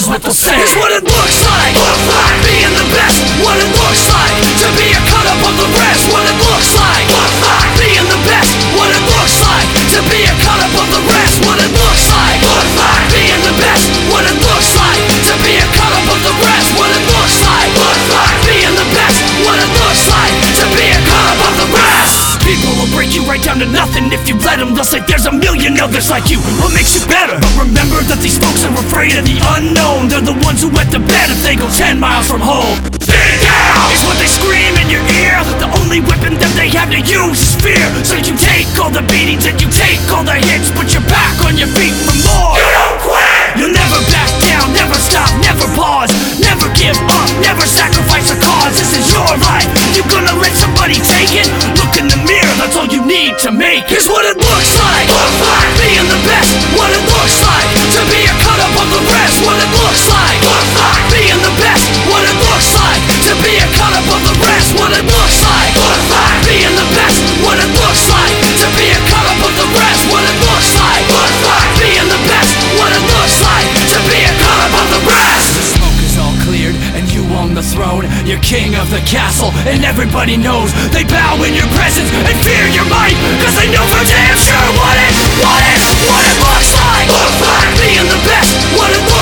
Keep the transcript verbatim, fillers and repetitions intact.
is what they'll say. It's what it looks like, looks like being the best. What it looks like to be a cut up of the rest. What it looks like, looks like being the best. What it looks like to be a cut up of the rest. What it looks like, looks like being the best. What it looks like to be a cut up of the rest. What it looks like, looks like being the best. What it looks like to be a cut up of the rest. People will break you right down to nothing if you let them. They'll say there's a million others like you. What makes you better? But remember that these folks are afraid of the unknown. They're the ones who went to bed if they go ten miles from home. Stay down! It's what they scream in your ear. The only weapon that they have to use is fear. So you take all the beatings and you take all the hits, but you're back on your feet for more. You don't quit! You'll never back down, never stop, never pause, never give up, never sacrifice a cause. This is your life. You gonna let somebody take it? Look in the mirror, that's all you need to make. Here's what it looks like, looks like being the best. What it looks like to be a cut up of the rest. What it looks like, looks like being the best. What it looks like to be a cut up of the rest. What it looks like, looks like being the best. What it looks like to be a cut up of the rest. What it looks like, looks like being the best. What it looks like to be a cut up of the rest. The smoke is all cleared and you on the throne. You're king of the castle and everybody knows. They bow in your presence and fear your might, cause they know for damn sure what it, what it, what it looks like. Looks like being the best. What it looks